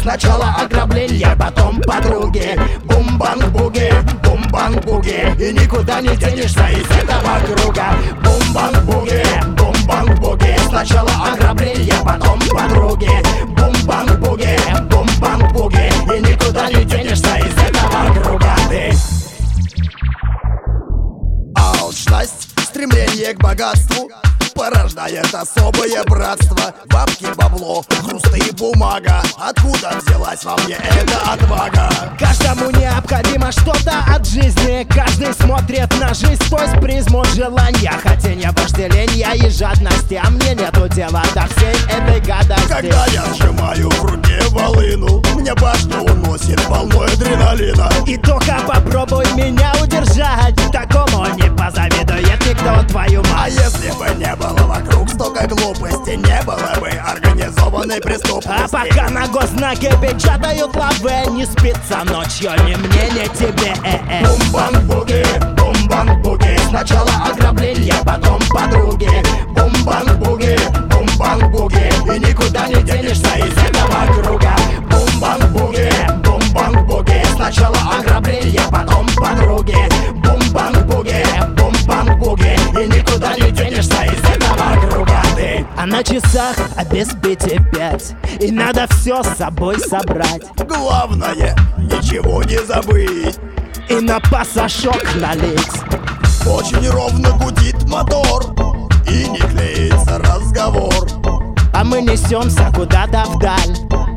Сначала ограбление, потом подруги. Бум-банг-буги, бум-банг-буги. И никуда не денешься из этого круга. Бум-банг-буги, бум-банг-буги. Сначала ограбление, потом подруги. Бум-банг-буги, бум-банг-буги. И никуда не денешься из этого круга. Ты алчность, стремление к богатству порождает особое братство. Бабки, бабло, хрусты и бумага. Откуда взялась во мне эта отвага? Каждому необходимо что-то от жизни. Каждый смотрит на жизнь сквозь призму желания, хотения, вожделения и жадности. А мне нету дела до всей этой гадости. Когда я сжимаю в руке волыну, мне башню уносит волной адреналина. И только попробуй меня удержать, такому не позавидует никто, твою А мать. если бы не было вокруг столько глупости, не было бы организованной преступности. А пока на госзнаке печатают лавы, не спится ночью ни мне, ни тебе. Бум-банг-буги, бум-банг-буги. Сначала ограбление, потом подруги. Бум-банг-буги, бум-банг-буги. И никуда не денешься из этого круга. Бум-банг-буги, бум-банг-буги. Сначала ограбление, потом подруги. Бум-банг-буги, бум-банг-буги. И никуда не денешься из этого круга. Ты А на часах без 5:05, и надо все с собой собрать. главное, ничего не забыть. И на пассажок налить. Очень ровно гудит мотор, и не клеится разговор. А мы несемся куда-то вдаль.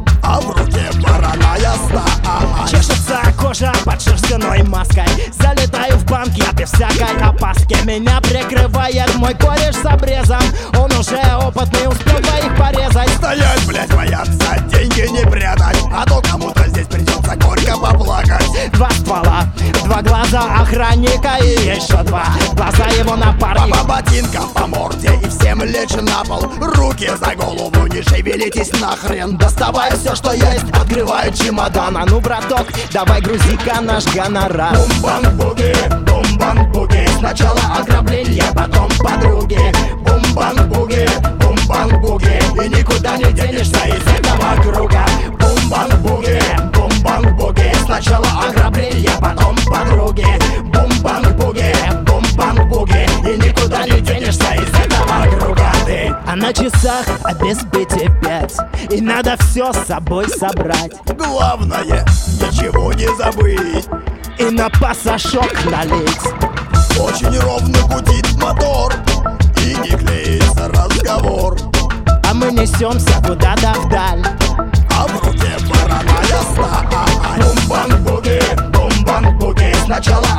А в руке вороная сталь. Чешется кожа под шерстяной маской. Залетаю в банки без всякой опаски. Меня прикрывает мой кореш с обрезом. Он уже опытный, успел двоих порезать. Стоять, блять, бояться, деньги не прятать. А то кому-то здесь придется горько поплакать. 2 ствола, 2 глаза охранника и еще 2 глаза его напарника. По ботинкам, по морде и всем лечь на пол. Руки за голову, не шевелитесь нахрен. Доставай все, что есть, открывай чемодан. А ну, браток, давай грузи-ка наш гонорар. Бум-банг-буги, бум-банг-буги. Сначала ограбление, потом подруги. Бум-банг-буги, бум-банг-буги. И никуда не денешься из этого круга. Бум-банг-буги, бум-банг-буги. Сначала ограбление, потом подруги. Бум-банг-буги, бум-банг-буги. И никуда не денешься из этого круга. Ты А на часах без 5:05, и надо все с собой собрать. главное, ничего не забыть. И на пассажок налить. Очень ровно гудит мотор, и не клеится разговор. А мы несемся куда-то вдаль. А в руке вороная сталь. Бум-банг-буги, бум-банг-буги. Сначала